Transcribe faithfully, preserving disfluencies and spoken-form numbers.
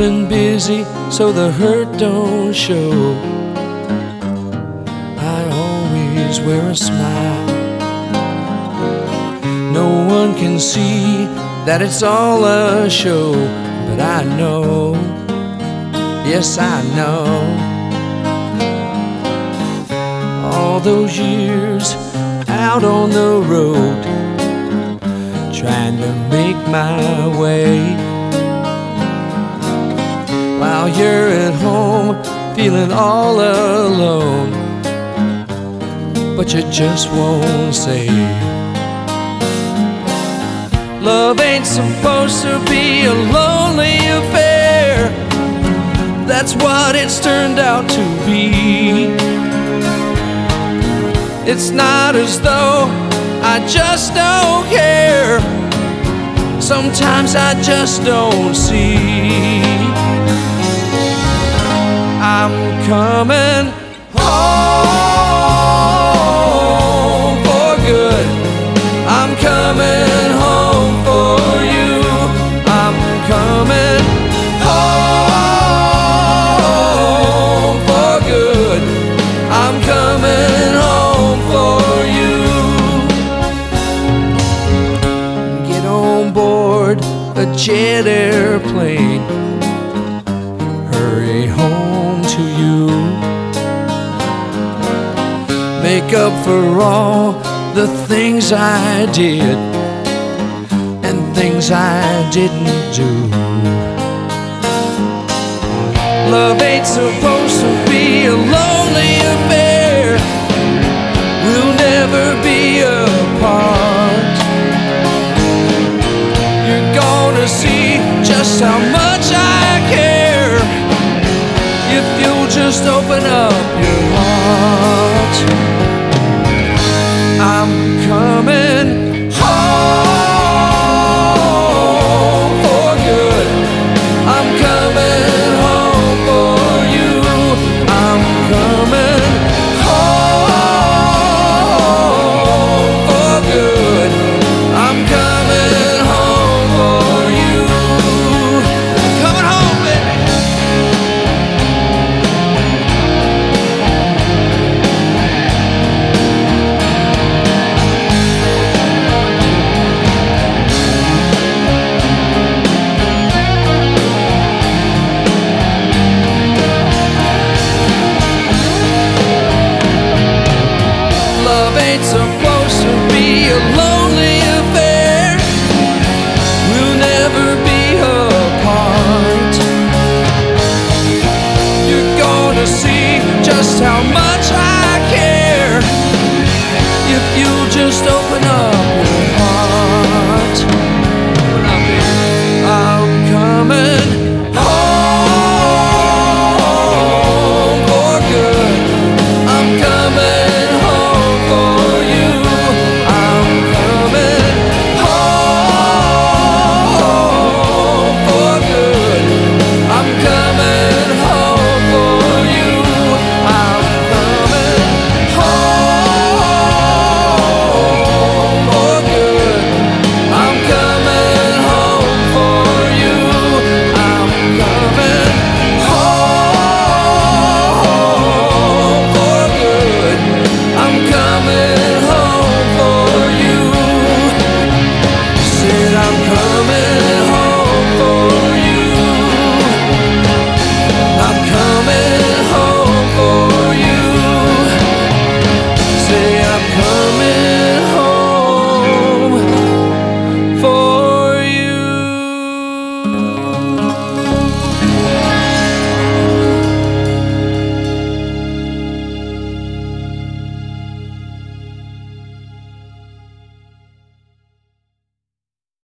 been busy so the hurt don't show. I always wear a smile. No one can see that it's all a show, but I know, yes I know. All those years out on the road, trying to make my way, while you're at home feeling all alone, but you just won't say. Love ain't supposed to be a lonely affair. That's what it's turned out to be. It's not as though I just don't care. Sometimes I just don't see. I'm coming home for good. I'm coming home for you. I'm coming home for good. I'm coming home for you. Get on board a jet airplane, hurry home to you. Make up for all the things I did and things I didn't do. Love ain't supposed to be a lonely affair. We'll never be apart. You're gonna see just how much I care if you'll just open up your heart. I'm coming home for good. I'm coming home for you. I'm coming home for good. I'm coming home for you. Coming home, baby. Love ain't supposed to be a lonely affair. We'll never be apart. You're gonna see just how much I care if you just open